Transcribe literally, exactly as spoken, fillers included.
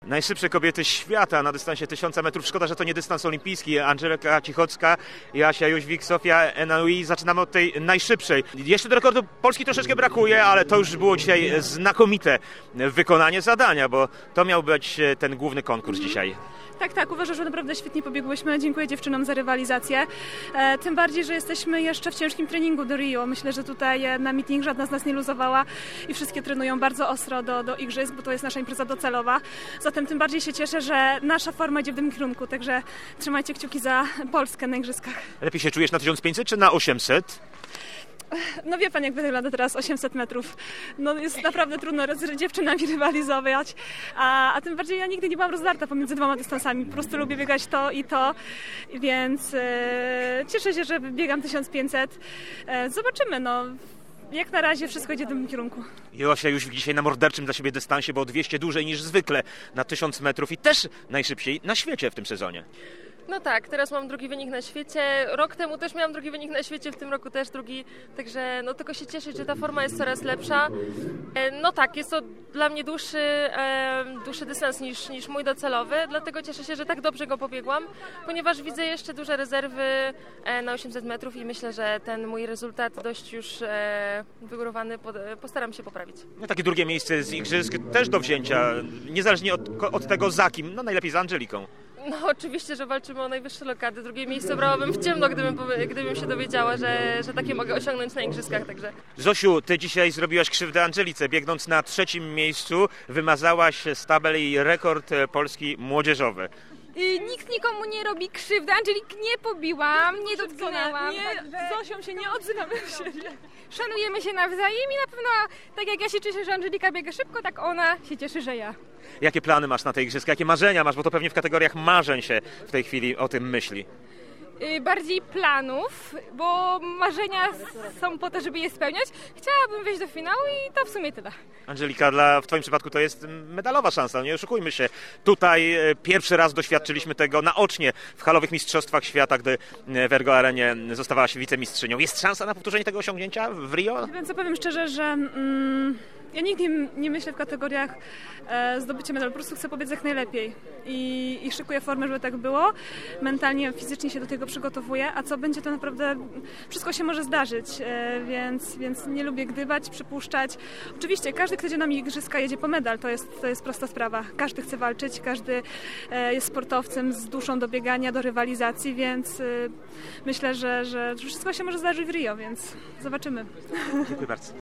Najszybsze kobiety świata na dystansie tysiąc metrów. Szkoda, że to nie dystans olimpijski. Angelika Cichocka i Asia Jóźwik, Sofia Enaui. Zaczynamy od tej najszybszej. Jeszcze do rekordu Polski troszeczkę brakuje, ale to już było dzisiaj znakomite wykonanie zadania, bo to miał być ten główny konkurs dzisiaj. Tak, tak, uważam, że naprawdę świetnie pobiegłyśmy. Dziękuję dziewczynom za rywalizację. E, tym bardziej, że jesteśmy jeszcze w ciężkim treningu do Rio. Myślę, że tutaj na meeting żadna z nas nie luzowała i wszystkie trenują bardzo ostro do, do igrzysk, bo to jest nasza impreza docelowa. Zatem tym bardziej się cieszę, że nasza forma idzie w tym kierunku, także trzymajcie kciuki za Polskę na igrzyskach. Lepiej się czujesz na tysiąc pięćset czy na osiemset? No wie pan, jak wygląda teraz osiemset metrów. No jest naprawdę trudno z dziewczynami rywalizować, a, a tym bardziej ja nigdy nie byłam rozdarta pomiędzy dwoma dystansami. Po prostu lubię biegać to i to, więc e, cieszę się, że biegam tysiąc pięćset. E, zobaczymy, no. Jak na razie wszystko idzie w tym kierunku. Josia już dzisiaj na morderczym dla siebie dystansie, bo o dwieście dłużej niż zwykle na tysiąc metrów i też najszybciej na świecie w tym sezonie. No tak, teraz mam drugi wynik na świecie. Rok temu też miałam drugi wynik na świecie, w tym roku też drugi. Także no tylko się cieszyć, że ta forma jest coraz lepsza. No tak, jest to dla mnie dłuższy, e, dłuższy dystans niż, niż mój docelowy, dlatego cieszę się, że tak dobrze go pobiegłam, ponieważ widzę jeszcze duże rezerwy e, na osiemset metrów i myślę, że ten mój rezultat dość już e, wygórowany pod, postaram się poprawić. No takie drugie miejsce z igrzysk też do wzięcia, niezależnie od, od tego za kim, no najlepiej z Angeliką. No oczywiście, że walczymy o najwyższe lokady. Drugie miejsce brałabym w ciemno, gdybym, gdybym się dowiedziała, że, że takie mogę osiągnąć na igrzyskach. Także. Zosiu, ty dzisiaj zrobiłaś krzywdę Angelice. Biegnąc na trzecim miejscu wymazałaś z tabeli jej rekord Polski młodzieżowy. Yy, nikt nikomu nie robi krzywdy. Angelik nie pobiłam, nie dotknęłam. Nie, także... z Zosią się nie odzywamy w siebie. Szanujemy się nawzajem i na pewno tak jak ja się cieszę, że Angelika biega szybko, tak ona się cieszy, że ja. Jakie plany masz na te igrzyska? Jakie marzenia masz? Bo to pewnie w kategoriach marzeń się w tej chwili o tym myśli. Yy, bardziej planów, bo marzenia są po to, żeby je spełniać. Chciałabym wejść do finału i to w sumie tyle. Angelika, dla, w twoim przypadku to jest medalowa szansa, nie oszukujmy się. Tutaj e, pierwszy raz doświadczyliśmy tego naocznie w halowych mistrzostwach świata, gdy w Ergo Arenie zostawałaś wicemistrzynią. Jest szansa na powtórzenie tego osiągnięcia w Rio? Więc powiem szczerze, że mm, ja nigdy nie myślę w kategoriach e, zdobycia medalu. Po prostu chcę pobiec jak najlepiej I, i szykuję formę, żeby tak było. Mentalnie, fizycznie się do tego przygotowuję, a co będzie, to naprawdę wszystko się może zdarzyć, e, więc, więc nie lubię gdybać, przypuszczać. Oczywiście każdy, kto idzie na igrzyska, jedzie po medal, to jest, to jest prosta sprawa. Każdy chce walczyć, każdy e, jest sportowcem z duszą do biegania, do rywalizacji, więc e, myślę, że, że wszystko się może zdarzyć w Rio, więc zobaczymy. Dziękuję bardzo.